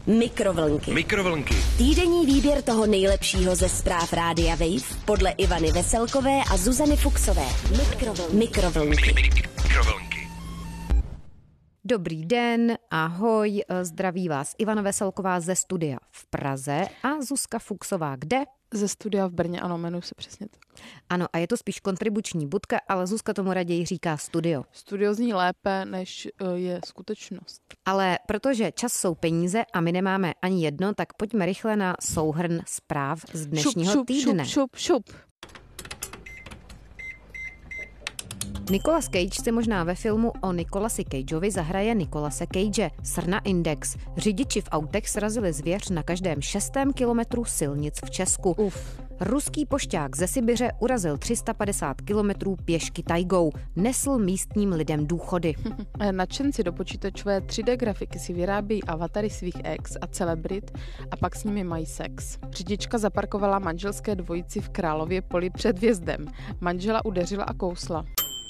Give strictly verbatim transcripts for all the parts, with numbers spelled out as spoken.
Mikrovlnky. Mikrovlnky. Týdenní výběr toho nejlepšího ze zpráv Rádia Wave podle Ivany Veselkové a Zuzany Fuxové. Mikrovlnky. Mikrovlnky. Mikrovlnky. Dobrý den, ahoj, zdraví vás Ivana Veselková ze studia v Praze a Zuzka Fuxová kde? Ze studia v Brně, ano, jmenuji se přesně tak. Ano, a je to spíš kontribuční budka, ale Zuzka tomu raději říká studio. Studio zní lépe, než je skutečnost. Ale protože čas jsou peníze a my nemáme ani jedno, tak pojďme rychle na souhrn zpráv z dnešního šup, šup, týdne. Šup, šup, šup. Nicolas Cage si možná ve filmu o Nicolasi Cageovi zahraje Nicolase Cage. Srna Index. Řidiči v autech srazili zvěř na každém šestém kilometru silnic v Česku. Uf. Ruský pošťák ze Sibiře urazil tři sta padesát kilometrů pěšky tajgou. Nesl místním lidem důchody. Nadšenci do počítačové tři dé grafiky si vyrábějí avatary svých ex a celebrit a pak s nimi mají sex. Řidička zaparkovala manželské dvojici v Králově Poli před vjezdem. Manžela udeřila a kousla.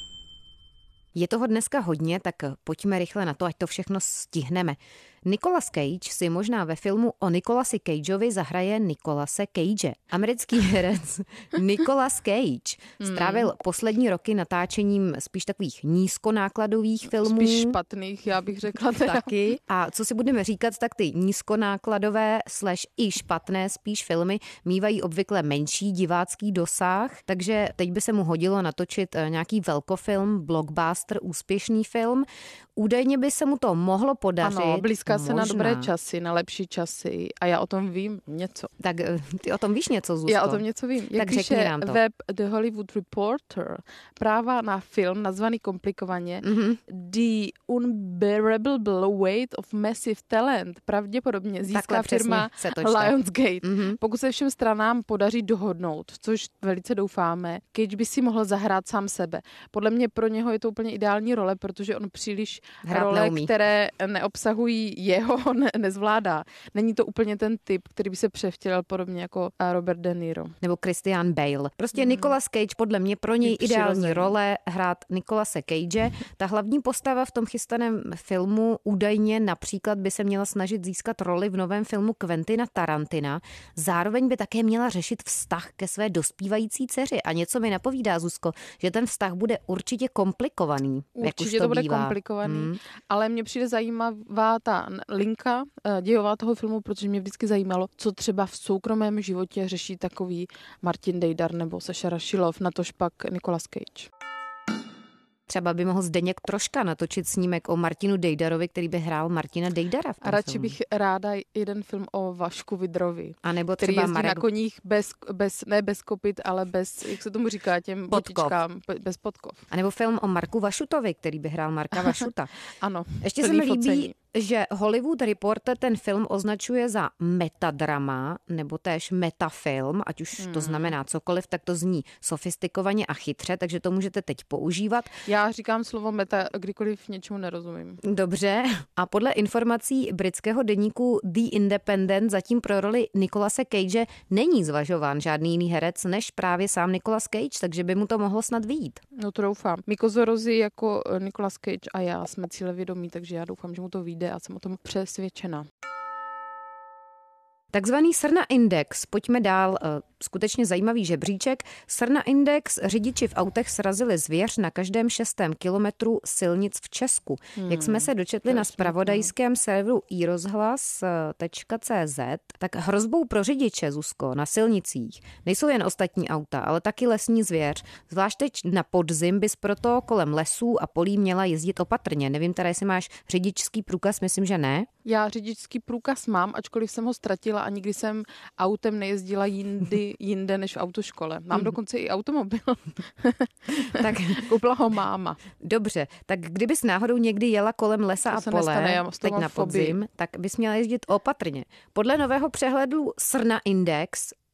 Je toho dneska hodně, tak pojďme rychle na to, ať to všechno stihneme. Nicolas Cage si možná ve filmu o Nicolasi Cageovi zahraje Nicolase Cage. Americký herec Nicolas Cage strávil hmm. poslední roky natáčením spíš takových nízkonákladových filmů. Spíš špatných, já bych řekla. Teda. Taky. A co si budeme říkat, tak ty nízkonákladové slash i špatné spíš filmy mívají obvykle menší divácký dosah, takže teď by se mu hodilo natočit nějaký velkofilm, blockbuster, úspěšný film. Údajně by se mu to mohlo podařit. Ano, blízká se možná na dobré časy, na lepší časy a já o tom vím něco. Tak ty o tom víš něco, Zuzko? Já o tom něco vím. Jak tak řekni nám to. Web The Hollywood Reporter, práva na film nazvaný komplikovaně mm-hmm. The Unbearable Weight of Massive Talent pravděpodobně získá firma Lionsgate. Mm-hmm. Pokud se všem stranám podaří dohodnout, což velice doufáme, Cage by si mohl zahrát sám sebe. Podle mě pro něho je to úplně ideální role, protože on příliš Hrát role, neumí. které neobsahují jeho, ne, nezvládá. Není to úplně ten typ, který by se převtělil podobně jako Robert De Niro. Nebo Christian Bale. Prostě mm. Nicolas Cage podle mě pro něj ideální role hrát Nicolase Cage. Ta hlavní postava v tom chystaném filmu údajně například by se měla snažit získat roli v novém filmu Quentina Tarantina. Zároveň by také měla řešit vztah ke své dospívající dceři. A něco mi napovídá, Zuzko, že ten vztah bude určitě komplikovaný. Určitě to, to bude bývá. komplikovaný, mm. ale mně přijde zajímavá ta linka dějová toho filmu, protože mě vždycky zajímalo, co třeba v soukromém životě řeší takový Martin Dejdar nebo Saša Rašilov, natož pak Nicolas Cage. Třeba by mohl Zdeněk Troška natočit snímek o Martinu Dejdarovi, který by hrál Martina Dejdara v tom A radši filmu. bych ráda jeden film o Vašku Vidrovi. A nebo který třeba jezdí Marek... na koních bez, bez, ne bez kopyt, ale bez, jak se tomu říká, těm botičkám, bez podkov. A nebo film o Marku Vašutovi, který by hrál Marka Vašuta. Ano. Ještě se mi líbí, že Hollywood Reporter ten film označuje za metadrama nebo též metafilm, ať už hmm. to znamená cokoliv, tak to zní sofistikovaně a chytře, takže to můžete teď používat. Já říkám slovo meta, kdykoliv něčemu nerozumím. Dobře. A podle informací britského deníku The Independent zatím pro roli Nicolase Cage není zvažován žádný jiný herec než právě sám Nicolas Cage, takže by mu to mohlo snad vyjít. No to doufám. Miko Zorozy jako Nicolas Cage a já jsme cílevědomí, takže já doufám, že mu to vyjde a jsem o tom přesvědčena. Takzvaný Srna Index, pojďme dál, skutečně zajímavý žebříček. Srna Index, řidiči v autech srazili zvěř na každém šestém kilometru silnic v Česku. Hmm. Jak jsme se dočetli na zpravodajském serveru i rozhlas tečka cé zet, tak hrozbou pro řidiče, Zuzko, na silnicích nejsou jen ostatní auta, ale taky lesní zvěř. Zvlášť teď na podzim bys proto kolem lesů a polí měla jezdit opatrně. Nevím teda, jestli máš řidičský průkaz, myslím, že ne. Já řidičský průkaz mám, ačkoliv jsem ho ztratila a nikdy jsem autem nejezdila jindy, jinde než v autoškole. Mám mm. dokonce i automobil. Tak koupila ho máma. Dobře, tak kdybys náhodou někdy jela kolem lesa a pole, nestane, teď na podzim, tak bys měla jezdit opatrně. Podle nového přehledu Srna Index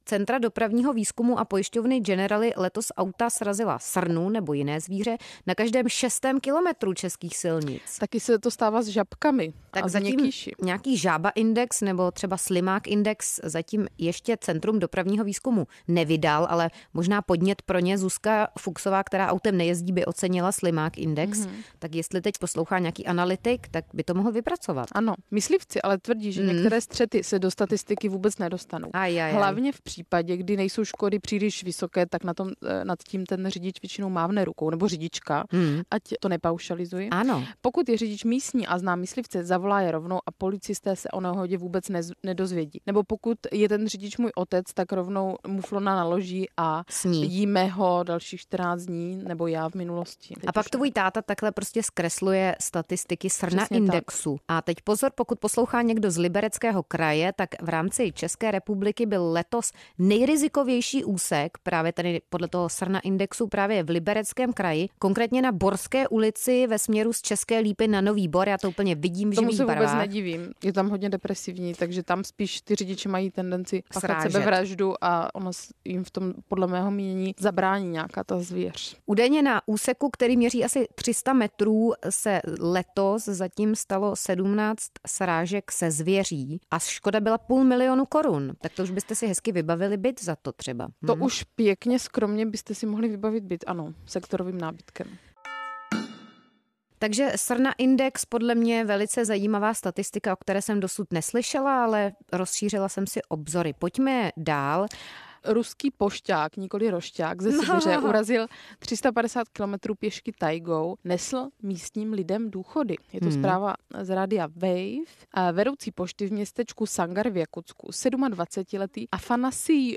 Centra dopravního výzkumu a pojišťovny Generali letos auta srazila srnu nebo jiné zvíře na každém šestém kilometru českých silnic. Taky se to stává s žabkami. Tak a zatím měkýši. Nějaký žába index nebo třeba slimák index zatím ještě Centrum dopravního výzkumu nevydal, ale možná podnět pro ně Zuzka Fuchsová, která autem nejezdí, by ocenila slimák index. Mm-hmm. Tak jestli teď poslouchá nějaký analytik, tak by to mohl vypracovat. Ano, myslivci ale tvrdí, že mm. některé střety se do statistiky vůbec nedostanou. Aj, aj, aj. Hlavně v případě, kdy nejsou škody příliš vysoké, tak na tom, nad tím ten řidič většinou mávne rukou, nebo řidička, mm. ať to nepaušalizuji. Ano. Pokud je řidič místní a zná myslivce, zavolá je rovnou a policisté se o nehodě vůbec nez, nedozvědí. Nebo pokud je ten řidič můj otec, tak rovnou muflona naloží a Sní. jíme ho dalších čtrnáct dní, nebo já v minulosti. Teď a pak tvůj táta takhle prostě zkresluje statistiky srna Přesně indexu. Tak. A teď pozor, pokud poslouchá někdo z Libereckého kraje, tak v rámci České republiky byl letos nejrizikovější úsek, právě tady podle toho srna indexu právě v Libereckém kraji, konkrétně na Borské ulici ve směru z České Lípy na Nový Bor. Já to úplně vidím v živých barvách. Tomu se vůbec nedivím. Je tam hodně depresivní, takže tam spíš ty řidiči mají tendenci páchat sebevraždu a ono jim v tom podle mého mínění zabrání nějaká ta zvěř. Údajně na úseku, který měří asi tři sta metrů, se letos zatím stalo sedmnáct srážek se zvěří a škoda byla půl milionu korun. Tak to už byste si hezky vybavili byt za to třeba. To hmm. už pěkně skromně byste si mohli vybavit byt, ano, sektorovým nábytkem. Takže srna index podle mě velice zajímavá statistika, o které jsem dosud neslyšela, ale rozšířila jsem si obzory. Pojďme dál. Ruský pošťák, nikoli rošťák, ze Sibiře no. urazil tři sta padesát kilometrů pěšky tajgou, nesl místním lidem důchody. Je to hmm. zpráva z rádia Wave. Vedoucí pošty v městečku Sangar v Jakutsku, sedmadvacetiletý Afanasij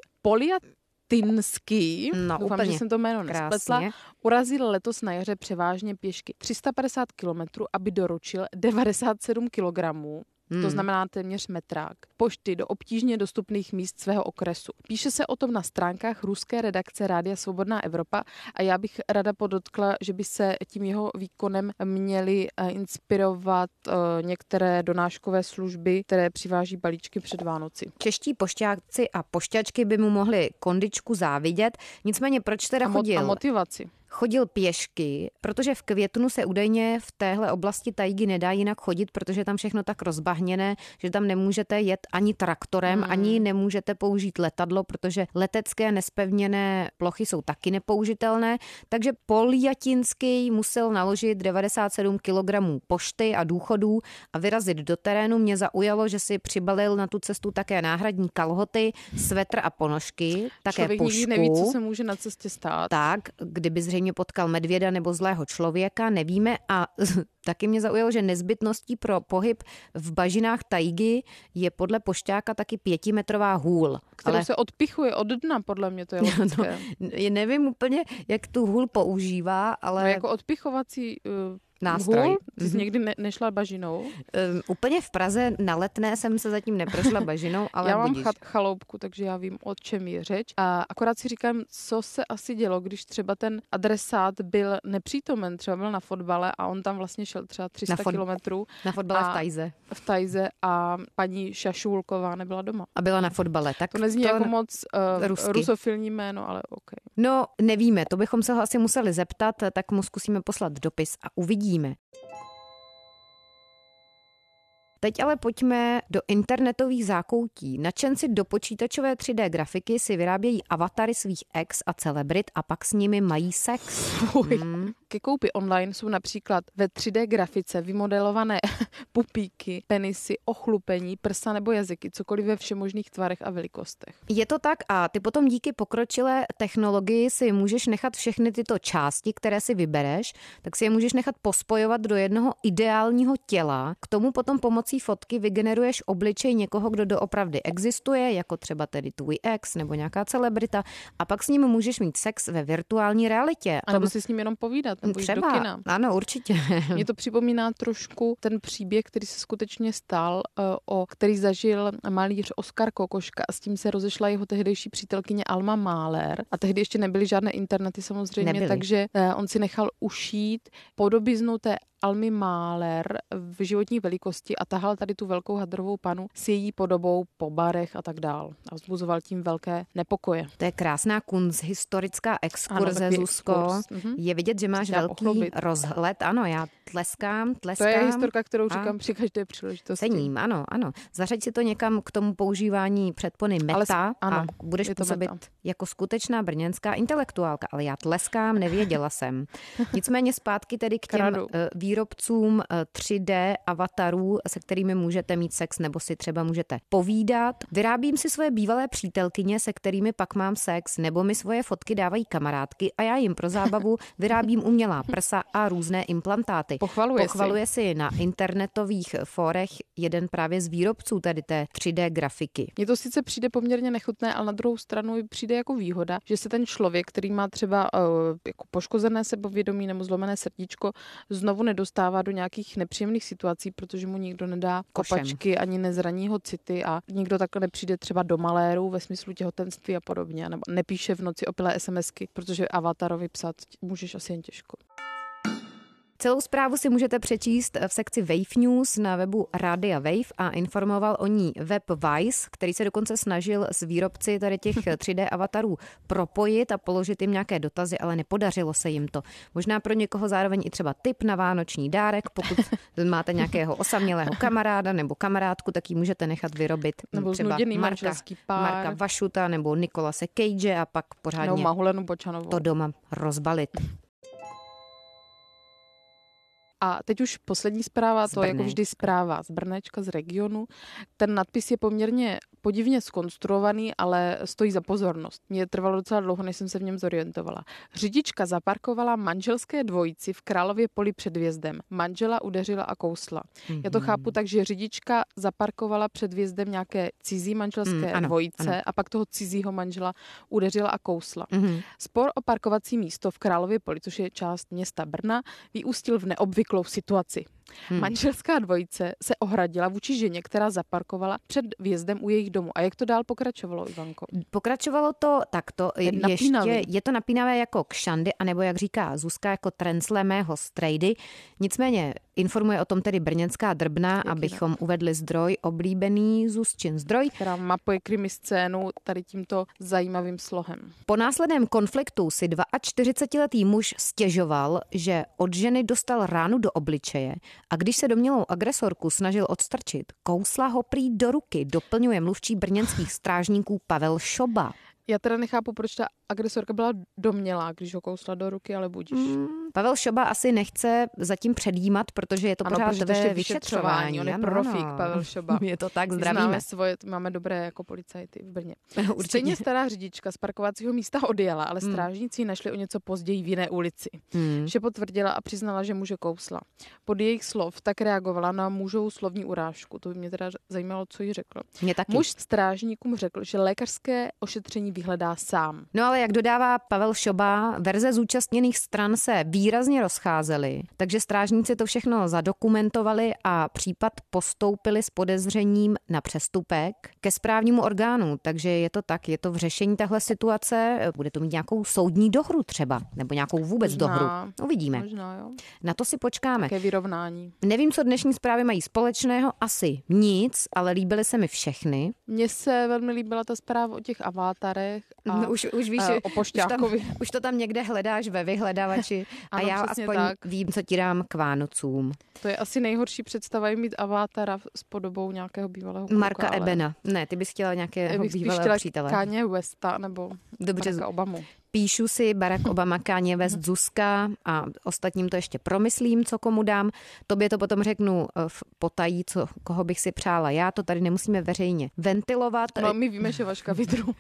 Poliatinský, no, doufám, že jsem to jméno nespletla, urazil letos na jaře převážně pěšky tři sta padesát kilometrů, aby doručil devadesát sedm kilogramů. Hmm. To znamená téměř metrák. Pošty do obtížně dostupných míst svého okresu. Píše se o tom na stránkách ruské redakce Rádia Svobodná Evropa a já bych ráda podotkla, že by se tím jeho výkonem měly inspirovat uh, některé donáškové služby, které přiváží balíčky před Vánoci. Čeští pošťáci a pošťačky by mu mohli kondičku závidět, nicméně proč teda a mo- chodil? A motivaci. Chodil pěšky, protože v květnu se údajně v téhle oblasti tajgy nedá jinak chodit, protože je tam všechno tak rozbahněné, že tam nemůžete jet ani traktorem, hmm. ani nemůžete použít letadlo, protože letecké nespevněné plochy jsou taky nepoužitelné. Takže Poliatinský musel naložit devadesát sedm kilogramů pošty a důchodů a vyrazit do terénu. Mě zaujalo, že si přibalil na tu cestu také náhradní kalhoty, svetr a ponožky, také Člověk pušku. Člověk neví, co se může na cestě stát. Tak, kdyby zřejmě potkal medvěda nebo zlého člověka, nevíme. A taky mě zaujalo, že nezbytností pro pohyb v bažinách tajgy je podle pošťáka taky pětimetrová hůl. Kterou ale se odpichuje od dna, podle mě to je logické. No, nevím úplně, jak tu hůl používá, ale... No, jako odpichovací... Uh... Nástroj. Hůl? Ty jsi mm-hmm. někdy ne- nešla bažinou? Um, úplně v Praze na Letné jsem se zatím neprošla bažinou, ale já mám budíš. Cha- chaloupku, takže já vím, o čem je řeč. A akorát si říkám, co se asi dělo, když třeba ten adresát byl nepřítomen, třeba byl na fotbale a on tam vlastně šel třeba tři sta fot- kilometrů. Na fotbale v Tajze. V Tajze a paní Šašulková nebyla doma. A byla na fotbale. Tak to nezní to jako moc uh, rusofilní jméno, ale OK. No, nevíme, to bychom se ho asi museli zeptat, tak mu zkusíme poslat dopis a uvidíme. Teď ale pojďme do internetových zákoutí. Nadšenci do počítačové tři dé grafiky si vyrábějí avatary svých ex a celebrit a pak s nimi mají sex. Hmm. Ke koupi online jsou například ve tři dé grafice vymodelované pupíky, penisy, ochlupení, prsa nebo jazyky, cokoliv ve všemožných tvarech a velikostech. Je to tak a ty potom díky pokročilé technologii si můžeš nechat všechny tyto části, které si vybereš, tak si je můžeš nechat pospojovat do jednoho ideálního těla. K tomu potom pomocí fotky vygeneruješ obličej někoho, kdo doopravdy existuje, jako třeba tedy tvůj ex nebo nějaká celebrita, a pak s ním můžeš mít sex ve virtuální realitě. A nebo si s ním jenom povídat, nebo jít do kina. Ano, určitě. Mně to připomíná trošku ten příběh, který se skutečně stal, o který zažil malíř Oskar Kokoška a s tím se rozešla jeho tehdejší přítelkyně Alma Mahler. A tehdy ještě nebyly žádné internety samozřejmě, nebyly. Takže on si nechal ušít podobiznu té Almy Mahler v životní velikosti a tahal tady tu velkou hadrovou panu s její podobou po barech a tak dál. A vzbuzoval tím velké nepokoje. To je krásná kunsthistorická exkurze, ano, Zuzko. Exkurs. Mhm. Je vidět, že máš velký pochlubit. rozhled. Ano, já tleskám, tleskám. To je historka, kterou říkám při každé příležitosti. Cením, ano, ano. Zařaď si to někam k tomu používání předpony meta. Ale, ano, a budeš působit jako skutečná brněnská intelektuálka. Ale já tleskám, nevěděla jsem. Nicméně zpátky tedy k těm Kradu. výrobcům tři dé avatarů, se kterými můžete mít sex nebo si třeba můžete povídat. Vyrábím si svoje bývalé přítelkyně, se kterými pak mám sex, nebo mi svoje fotky dávají kamarádky a já jim pro zábavu vyrábím umělá prsa a různé implantáty. Pochvaluje, Pochvaluje si. si na internetových fórech jeden právě z výrobců tady té tři dé grafiky. Mně to sice přijde poměrně nechutné, ale na druhou stranu přijde jako výhoda, že se ten člověk, který má třeba uh, jako poškozené sebevědomí nebo zlomené srdíčko, znovu nedostává do nějakých nepříjemných situací, protože mu nikdo nedá kopačky, ani nezraní ho city a nikdo takhle nepřijde třeba do maléru ve smyslu těhotenství a podobně, nebo nepíše v noci opilé SMSky, protože avatarovi psat můžeš asi jen těžko. Celou zprávu si můžete přečíst v sekci Wave News na webu Rádia Wave a informoval o ní web Vice, který se dokonce snažil s výrobci tady těch tři dé avatarů propojit a položit jim nějaké dotazy, ale nepodařilo se jim to. Možná pro někoho zároveň i třeba tip na vánoční dárek, pokud máte nějakého osamělého kamaráda nebo kamarádku, tak ji můžete nechat vyrobit. Nebo třeba Marka, Marka Vašuta nebo Nikolase Cage a pak pořádně to doma rozbalit. A teď už poslední zpráva, to je jako vždy zpráva z Brnečka, z regionu. Ten nadpis je poměrně podivně zkonstruovaný, ale stojí za pozornost. Mně trvalo docela dlouho, než jsem se v něm zorientovala. Řidička zaparkovala manželské dvojici v Králově Poli před vjezdem. Manžela udeřila a kousla. Mm-hmm. Já to chápu tak, že řidička zaparkovala před vjezdem nějaké cizí manželské mm, ano, dvojice ano. a pak toho cizího manžela udeřila a kousla. Mm-hmm. Spor o parkovací místo v Králově Poli, což je část města Brna, vyústil v neobvyklou situaci. Hmm. Manželská dvojice se ohradila vůči ženě, která zaparkovala před vjezdem u jejich domu. A jak to dál pokračovalo, Ivanko? Pokračovalo to takto. Je, ještě, je to napínavé jako kšandy, anebo jak říká Zuzka, jako trencle mého strejdy. Nicméně informuje o tom tedy brněnská Drbna, jak abychom ne? uvedli zdroj, oblíbený Zuzčin zdroj. Která mapuje krimi scénu tady tímto zajímavým slohem. Po následném konfliktu si čtyřicetiletý muž stěžoval, že od ženy dostal ránu do obličeje a když se domnělou agresorku snažil odstrčit, kousla ho prý do ruky, doplňuje mluvčí brněnských strážníků Pavel Šoba. Já teda nechápu, proč ta agresorka byla domnělá, když ho kousla do ruky, ale budíš. Mm, Pavel Šoba asi nechce zatím předjímat, protože je to ano, pořád ve vyšetřování. On je profík, Pavel Šoba. Je to tak, zdravíme. Známe svoje, máme dobré jako policajty v Brně. Stejně stará řidička z parkovacího místa odjela, ale mm. strážníci ji našli o něco později v jiné ulici. Mm. Vše potvrdila a přiznala, že muže kousla. Pod jejich slov tak reagovala na mužovou slovní urážku. To by mě teda zajímalo, co jí řekl. Mě taky. Muž strážníkům řekl, že lékařské ošetření vyhledá sám. No ale jak dodává Pavel Šoba, verze zúčastněných stran se výrazně rozcházely, takže strážníci to všechno zadokumentovali a případ postoupili s podezřením na přestupek ke správnímu orgánu, takže je to tak, je to v řešení téhle situace, bude to mít nějakou soudní dohru třeba, nebo nějakou vůbec možná, dohru. Uvidíme. Možná, jo. Na to si počkáme. Také vyrovnání. Nevím, co dnešní zprávy mají společného, asi nic, ale líbily se mi všechny. Mně se velmi líbila ta zpráva o těch avatarech a no, už, už víš, o Pošťákovi. Už, už to tam někde hledáš ve vyhledávači a ano, já aspoň tak. Vím, co ti dám k Vánocům. To je asi nejhorší představa mít avatara s podobou nějakého bývalého kluka. Marka ale... Ebena. Ne, ty bys chtěla nějakého bych bývalého přítele. Kanye Westa nebo Dobře, Baracka Obamu. Píšu si Barack Obama, Kanye West, Zuzka a ostatním to ještě promyslím, co komu dám. Tobě to potom řeknu v potají, co, koho bych si přála já. To tady nemusíme veřejně ventilovat. No, my víme, že Vaška Vidru.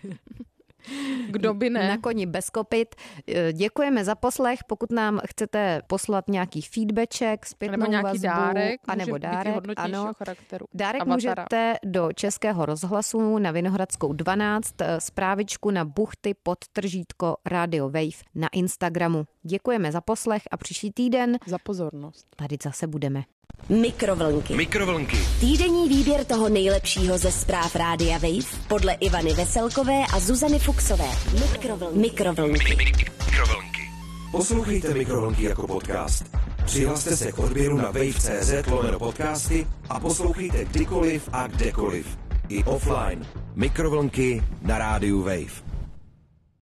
Kdo by ne? Na koni bez kopyt. Děkujeme za poslech. Pokud nám chcete poslat nějaký feedbackček, zpětnou nebo nějaký vazbu, dárek, anebo dárek, ano, charakteru. Dárek Avatara. můžete do Českého rozhlasu na Vinohradskou dvanáct, zprávičku na buchty podtržítko Radio Wave na Instagramu. Děkujeme za poslech a příští týden za pozornost. Tady zase budeme. Mikrovlnky. Mikrovlnky. Týdenní výběr toho nejlepšího ze zpráv Rádia Wave podle Ivany Veselkové a Zuzany Fuksové. Mikrovlnky. Mikrovlnky. Mikrovlnky. Poslouchejte Mikrovlnky jako podcast. Přihlaste se k odběru na wave tečka cé zet lomeno podcasty a poslouchejte kdykoliv a kdekoliv. I offline. Mikrovlnky na rádiu Wave.